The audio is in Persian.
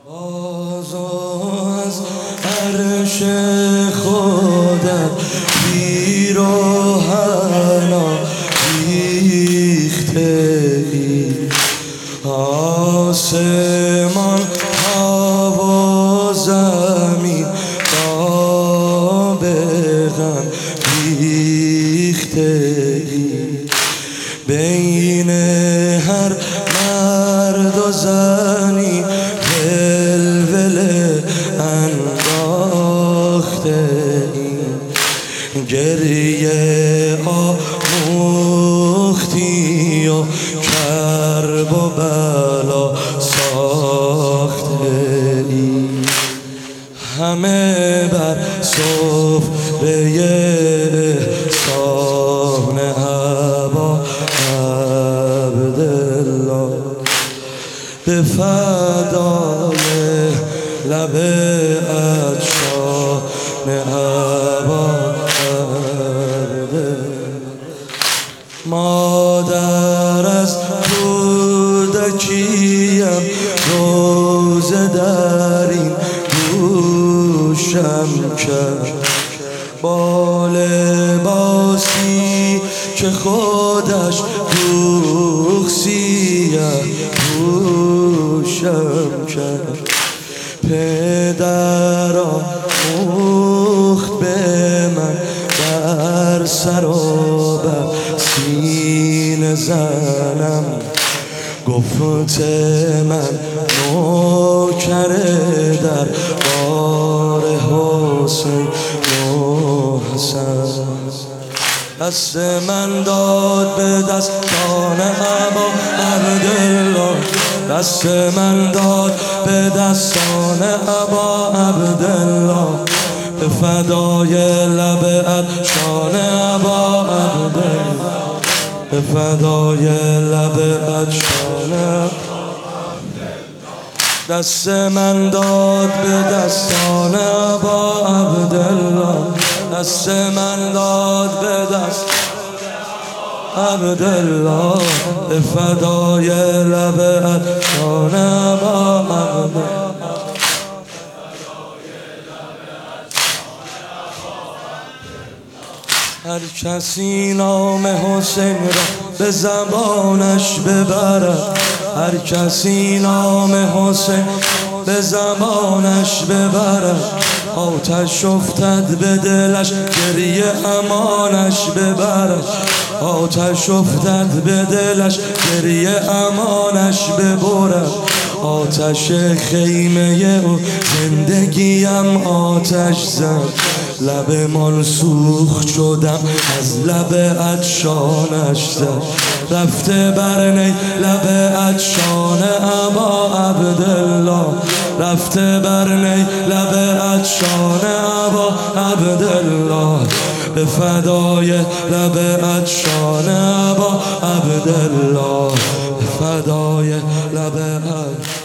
باز از عرش خودت پیراهنا ریختگی، آسمان هوا زمین را به غم ریختگی، بین هر مرد و زنی ولوله انداخته این، گریه آموختی و کرب و بلا ساخته ای، همه بر سفره احسان ابا عبدالله، به فدای لب عطشان ابا عبدالله. مادر از کودکیم روزه در این گوشم کرد، با لباسی که خودش دوخ سیه پوشم کرد، پدر آموخت به من بر سر و بر سینه زنم، گفت من نوکر در بار حسین و حسن، دست من داد به دستان ابا عبدالله، دست من داد به دستان ابا عبدالله، به فدای لب عطشان ابا عبدالله، به فدای لب عطشان. دست من داد به دستان ابا عبدالله، دست من داد به دست عبدالله، به فدای لب عطشان ابا عبدالله. هر کسی نام حسین را به زبانش ببرد، هر کسی نام حسین به زبانش ببرد، آتش افتد به دلش گریه امانش ببرد، آتش افتد به دلش گریه امانش ببرد، آتش خیمه او زندگیم آتش زد، لب من سوخت شدم از لب عطشانش زد، رفته بر نی لب عطشان ابا عبدالله، رفته بر نی لب عطشان ابا عبدالله، به فدای لب عطشان ابا عبدالله، به فدای لب عطشان.